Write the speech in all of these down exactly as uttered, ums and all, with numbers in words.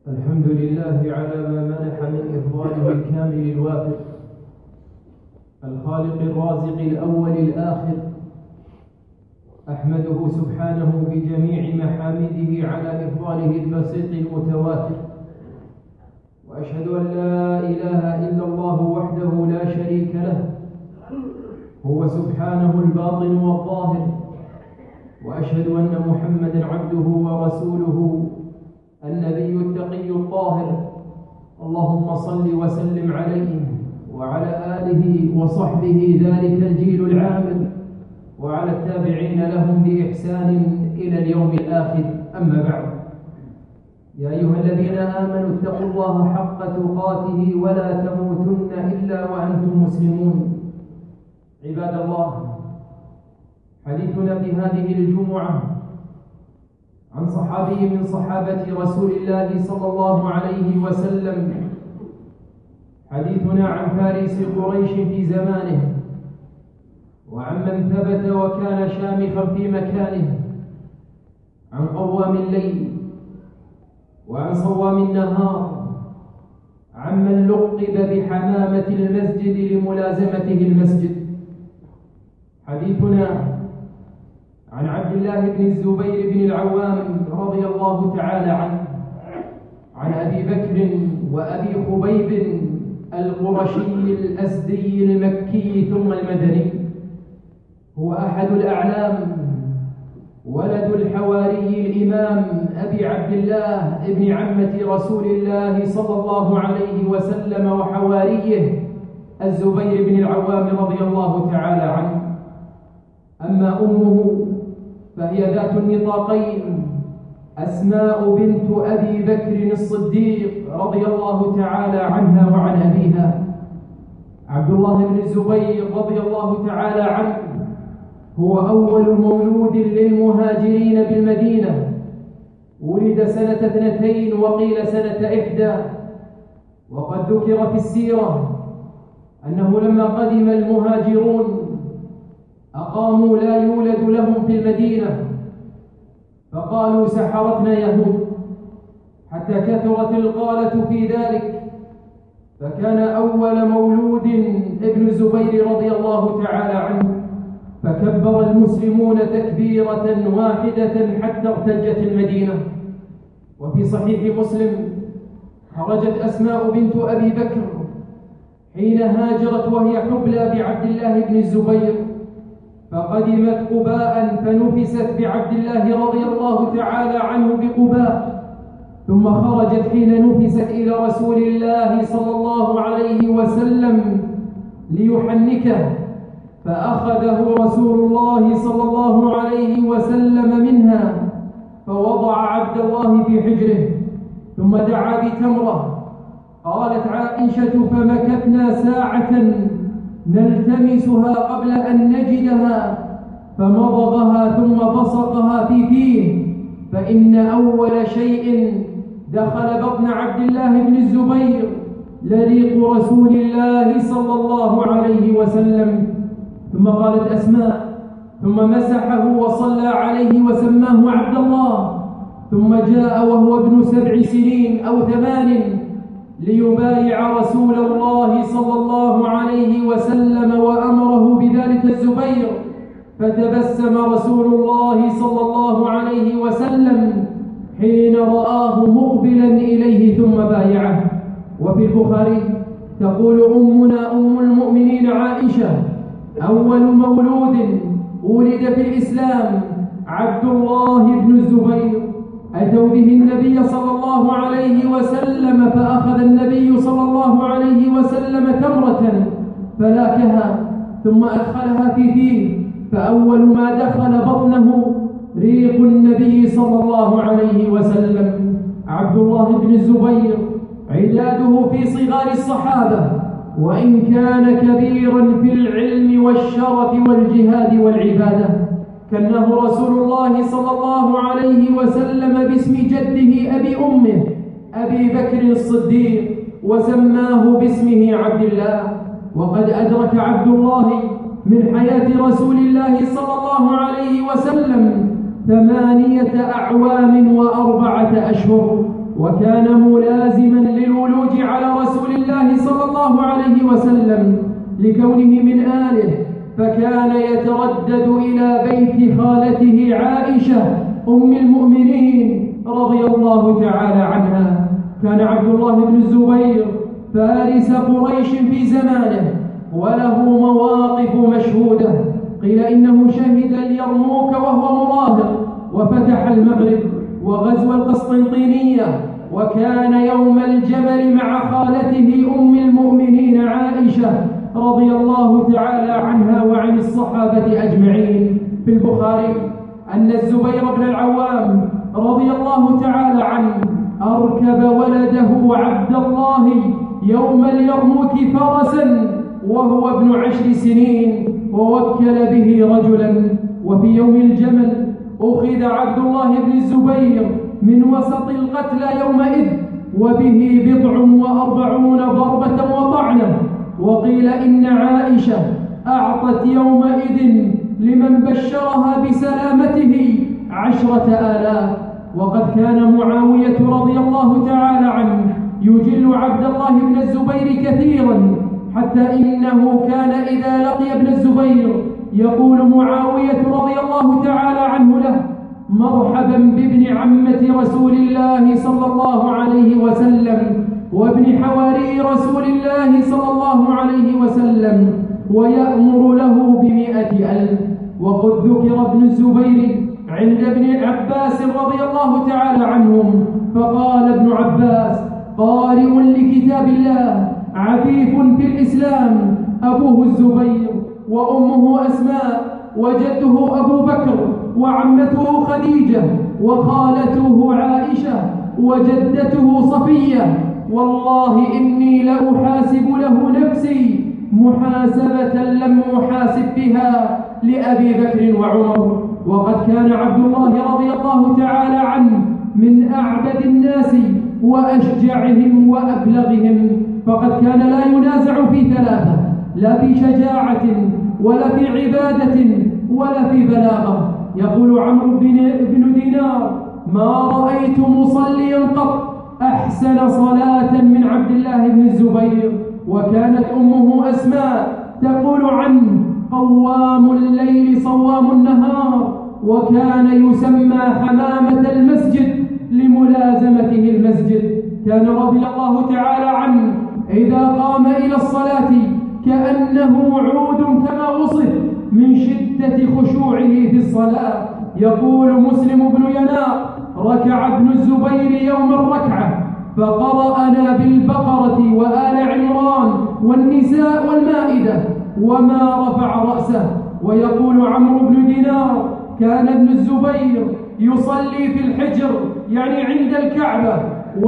الحمد لله على ما منح من إفضاله الكامل الوافر، الخالق الرازق الأول الآخر. أحمده سبحانه بجميع محامده على إفضاله البسيط المتواتر، وأشهد أن لا إله إلا الله وحده لا شريك له، هو سبحانه الباطن والظاهر. وأشهد أن محمدًا عبده ورسوله النبي التقي الطاهر. اللهم صل وسلم عليه وعلى آله وصحبه ذلك الجيل العامر، وعلى التابعين لهم بإحسان إلى اليوم الآخر. أما بعد، يا أيها الذين آمنوا اتقوا الله حق تقاته ولا تموتن إلا وأنتم مسلمون. عباد الله، حديثنا في هذه الجمعة عن صحابي من صحابة رسول الله صلى الله عليه وسلم، حديثنا عن فارس قريش في زمانه، وعن من ثبت وكان شامخا في مكانه، عن قوام الليل وعن صوام النهار، عن من لقب بحمامة المسجد لملازمته المسجد. حديثنا عن عبد الله بن الزبير بن العوام رضي الله تعالى عنه، عن أبي بكر وأبي خبيب القرشي الأسدي المكي ثم المدني. هو أحد الأعلام، ولد الحواري الإمام أبي عبد الله ابن عمة رسول الله صلى الله عليه وسلم وحواريه الزبير بن العوام رضي الله تعالى عنه. أما أمه فهي ذات النطاقين، أسماء بنت أبي بكر الصديق رضي الله تعالى عنها وعن أبيها. عبد الله بن الزبير رضي الله تعالى عنه هو أول مولود للمهاجرين بالمدينة، ولد سنة اثنتين وقيل سنة إحدى. وقد ذكر في السيرة أنه لما قدم المهاجرون أقاموا لا يولد لهم في المدينة، فقالوا سحرتنا يهود، حتى كثرت القالة في ذلك، فكان أول مولود ابن الزبير رضي الله تعالى عنه، فكبر المسلمون تكبيرة واحدة حتى ارتجت المدينة. وفي صحيح مسلم خرجت أسماء بنت أبي بكر حين هاجرت وهي حبلى بعبد الله بن الزبير، فقدمت قباء فنفست بعبد الله رضي الله تعالى عنه بقباء، ثم خرجت حين نفست إلى رسول الله صلى الله عليه وسلم ليحنكه، فأخذه رسول الله صلى الله عليه وسلم منها فوضع عبد الله في حجره، ثم دعا بتمرة. قالت عائشة: فمكثنا ساعة نلتمسها قبل أن نجدها، فمضغها ثم بصقها في فيه، فإن أول شيء دخل بطن عبد الله بن الزبير لريق رسول الله صلى الله عليه وسلم. ثم قالت أسماء: ثم مسحه وصلى عليه وسماه عبد الله، ثم جاء وهو ابن سبع سنين أو ثمان ليبايع رسول الله صلى الله عليه وسلم، وأمره بذلك الزبير، فتبسم رسول الله صلى الله عليه وسلم حين رآه مقبلا إليه ثم بايعه. وفي البخاري تقول أمنا أم المؤمنين عائشة: أول مولود ولد في الإسلام عبد الله بن الزبير، أتوا به النبي صلى الله عليه وسلم، فأخذ النبي صلى الله عليه وسلم تمرة فلاكها ثم أدخلها في فيه، فأول ما دخل بطنه ريق النبي صلى الله عليه وسلم. عبد الله بن الزبير عداده في صغار الصحابة، وإن كان كبيرا في العلم والشرف والجهاد والعبادة. كنه رسول الله صلى الله عليه وسلم باسم جده أبي أمه أبي بكر الصديق، وسماه باسمه عبد الله. وقد أدرك عبد الله من حياة رسول الله صلى الله عليه وسلم ثمانية أعوام وأربعة أشهر، وكان مولدا عليه وسلم لكونه من آله، فكان يتردد إلى بيت خالته عائشة أم المؤمنين رضي الله تعالى عنها. كان عبد الله بن الزبير فارس قريش في زمانه، وله مواقف مشهودة. قيل إنه شهد اليرموك وهو مراهق، وفتح المغرب وغزو القسطنطينية، وكان يوم الجمل مع خالته أم المؤمنين عائشة رضي الله تعالى عنها وعن الصحابة أجمعين. في البخاري أن الزبير بن العوام رضي الله تعالى عنه أركب ولده عبد الله يوم اليرموك فرسا وهو ابن عشر سنين، ووكل به رجلا. وفي يوم الجمل أخذ عبد الله بن الزبير من وسط القتلى يومئذ، وبه بضع وأربعون ضربة وطعنة. وقيل إن عائشة أعطت يومئذ لمن بشرها بسلامته عشرة آلاف. وقد كان معاوية رضي الله تعالى عنه يجل عبد الله بن الزبير كثيرا، حتى إنه كان إذا لقي ابن الزبير يقول معاوية رضي الله تعالى عنه له: مرحبا بابن عمة رسول الله صلى الله عليه وسلم وابن حواري رسول الله صلى الله عليه وسلم، ويأمر له بمئة ألف. وقد ذكر ابن الزبير عند ابن عباس رضي الله تعالى عنهم، فقال ابن عباس: قارئ لكتاب الله عفيف في الإسلام، أبوه الزبير وأمه أسماء وجده أبو بكر وعمته خديجة وخالته عائشة وجدته صفية، والله إني لأحاسب له نفسي محاسبة لم أحاسب بها لأبي بكر وعمر. وقد كان عبد الله رضي الله تعالى عنه من أعبد الناس وأشجعهم وأبلغهم، فقد كان لا ينازع في ثلاثة: لا في شجاعة ولا في عبادة ولا في بلاغة. يقول عمرو بن دينار: ما رأيت مصليا قط أحسن صلاة من عبد الله بن الزبير. وكانت أمه أسماء تقول عنه: قوام الليل صوام النهار، وكان يسمى حمامة المسجد لملازمته المسجد. كان رضي الله تعالى عنه إذا قام إلى الصلاة كأنه عود كما وصف من شدة خشوعه في الصلاة. يقول مسلم بن يناق: ركع ابن الزبير يوم الركعة فقرأنا بالبقرة وآل عمران والنساء والمائدة وما رفع رأسه. ويقول عمرو بن دينار: كان ابن الزبير يصلي في الحجر يعني عند الكعبة،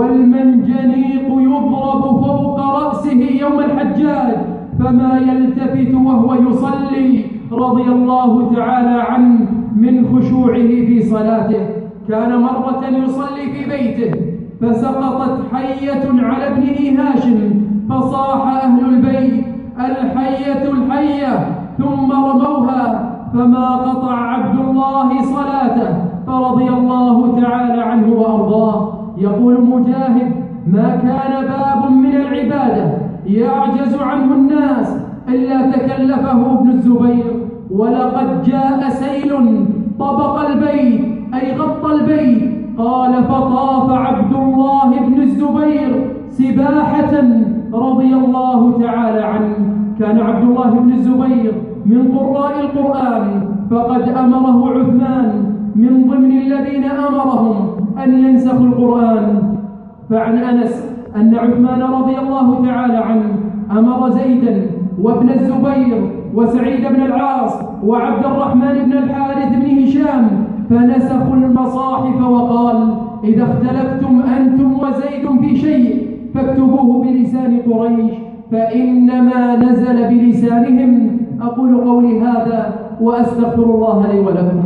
والمنجنيق يضرب فوق رأسه يوم الحجاج فما يلتفت وهو يصلي رضي الله تعالى عنه من خشوعه في صلاته. كان مرة يصلي في بيته فسقطت حية على ابنه هاشم، فصاح أهل البيت: الحية الحية، ثم رموها، فما قطع عبد الله صلاته فرضي الله تعالى عنه وأرضاه. يقول مجاهد: ما كان باب من العبادة يعجز عنه الناس إلا تكلفه ابن الزبير. ولقد جاء سيل طبق البيت أي غطى البيت، قال: فطاف عبد الله بن الزبير سباحة رضي الله تعالى عنه. كان عبد الله بن الزبير من قراء القرآن، فقد أمره عثمان من ضمن الذين أمرهم أن ينسخوا القرآن. فعن أنس أن عثمان رضي الله تعالى عنه أمر زيدا وابن الزبير وسعيد بن العاص وعبد الرحمن بن الحارث بن هشام فنسخوا المصاحف، وقال: إذا اختلفتم أنتم وزيد في شيء فاكتبوه بلسان قريش، فإنما نزل بلسانهم. أقول قولي هذا وأستغفر الله لي ولكم.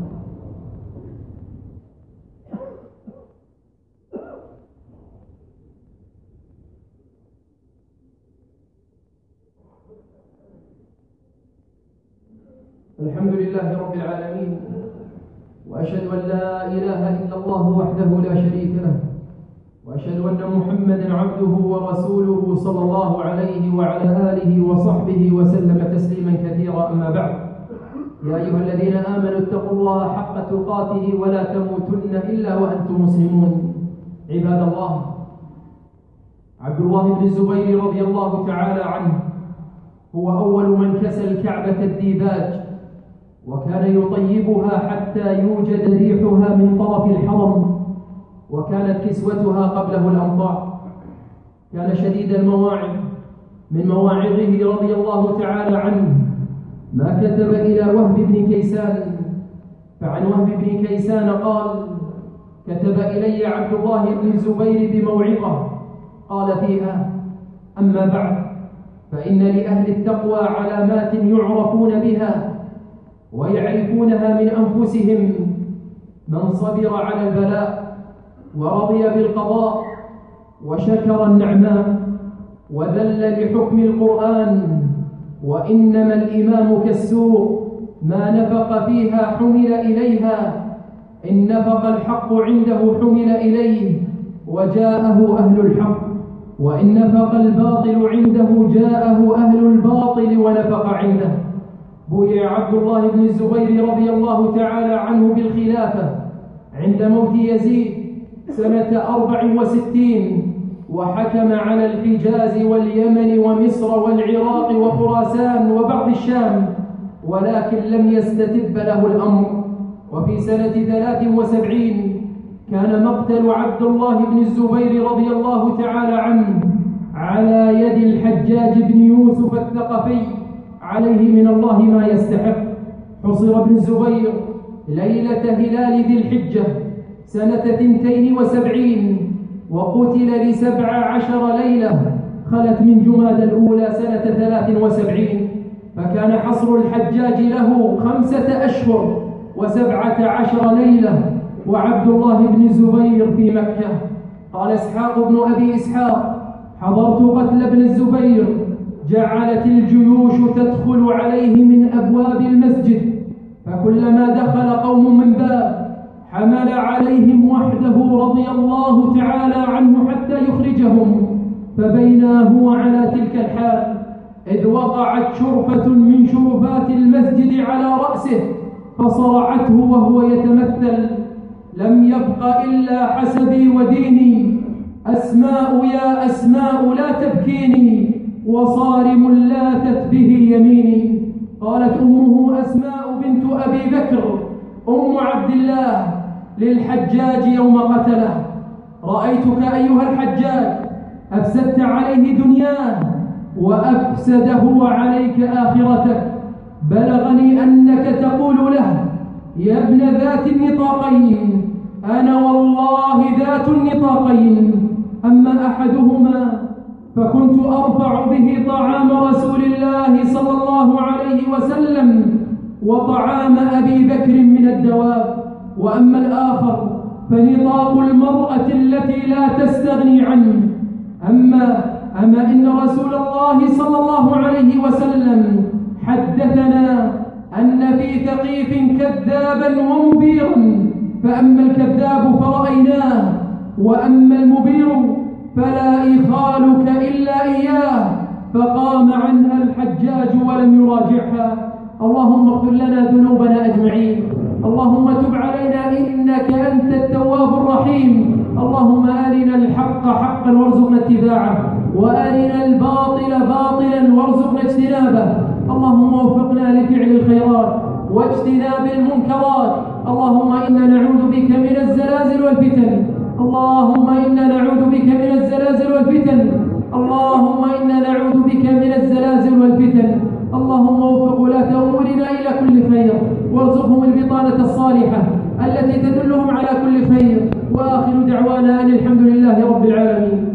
الحمد لله رب العالمين، وأشهد أن لا إله إلا الله وحده لا شريك له، وأشهد أن محمدًا عبده ورسوله صلى الله عليه وعلى آله وصحبه وسلم تسليمًا كثيرًا. أما بعد، يا أيها الذين آمنوا اتقوا الله حق تقاته ولا تموتن إلا وأنتم مسلمون. عباد الله، عبد الله بن الزبير رضي الله تعالى عنه هو أول من كسى الكعبة الديباج، وكان يطيبها حتى يوجد ريحها من طرف الحرم، وكانت كسوتها قبله الأمطار. كان شديد المواعظ، من مواعظه رضي الله تعالى عنه ما كتب إلى وهب بن كيسان، فعن وهب بن كيسان قال: كتب إلي عبد الله بن الزبير بموعظة قال فيها: أما بعد، فإن لأهل التقوى علامات يعرفون بها ويعرفونها من أنفسهم: من صبر على البلاء ورضي بالقضاء وشكر النعماء وذل لحكم القرآن. وإنما الإمام كالسوق، ما نفق فيها حمل إليها، إن نفق الحق عنده حمل إليه وجاءه أهل الحق، وإن نفق الباطل عنده جاءه أهل الباطل ونفق عنده. بويع عبد الله بن الزبير رضي الله تعالى عنه بالخلافة عند موت يزيد سنة أربع وستين، وحكم على الحجاز واليمن ومصر والعراق وخراسان وبعض الشام، ولكن لم يستتب له الأمر. وفي سنة ثلاث وسبعين كان مقتل عبد الله بن الزبير رضي الله تعالى عنه على يد الحجاج بن يوسف الثقفي، عليه من الله ما يستحق. حصر ابن الزبير ليلة هلال ذي الحجة سنة ثنتين وسبعين، وقتل لسبع عشر ليلة خلت من جماد الأولى سنة ثلاث وسبعين، فكان حصر الحجاج له خمسة أشهر وسبعة عشر ليلة، وعبد الله بن الزبير في مكة. قال إسحاق بن أبي إسحاق: حضرت قتل ابن الزبير، جعلت الجيوش تدخل عليه من أبواب المسجد، فكلما دخل قوم من باب حمل عليهم وحده رضي الله تعالى عنه حتى يخرجهم. فبينا هو على تلك الحال إذ وقعت شرفة من شرفات المسجد على رأسه فصرعته وهو يتمثل: لم يبق إلا حسبي وديني، أسماء يا أسماء لا تبكيني، وصارم لاتت به يميني. قالت أمه أسماء بنت أبي بكر أم عبد الله للحجاج يوم قتله: رأيتك أيها الحجاج أفسدت عليه دنياه وأفسد هو عليك آخرتك. بلغني أنك تقول له: يا ابن ذات النطاقين، أنا والله ذات النطاقين، أما أحدهما فكنت أرفع به طعام رسول الله صلى الله عليه وسلم وطعام أبي بكر من الدواب، وأما الآخر فنطاق المرأة التي لا تستغني عنه. أما أما إن رسول الله صلى الله عليه وسلم حدثنا أن في ثقيف كذابا ومبيرا، فأما الكذاب فرأيناه، وأما المبير فلا إخالك إلا إياه. فقام عنها الحجاج ولم يراجعها. اللهم اغفر لنا ذنوبنا أجمعين، اللهم تب علينا إنك أنت التواب الرحيم. اللهم أرنا الحق حقا وارزقنا اتباعه، وأرنا الباطل باطلا وارزقنا اجتنابه. اللهم وفقنا لفعل الخيرات واجتناب المنكرات. اللهم إنا نعوذ بك من الزلازل والفتن، اللهم إنا نعوذ بك من الزلازل والفتن، اللهم إنا نعوذ بك من الزلازل والفتن. اللهم وفق ولاة أمورنا إلى كل خير، وارزقهم البطانة الصالحة التي تدلهم على كل خير. وآخر دعوانا أن الحمد لله رب العالمين.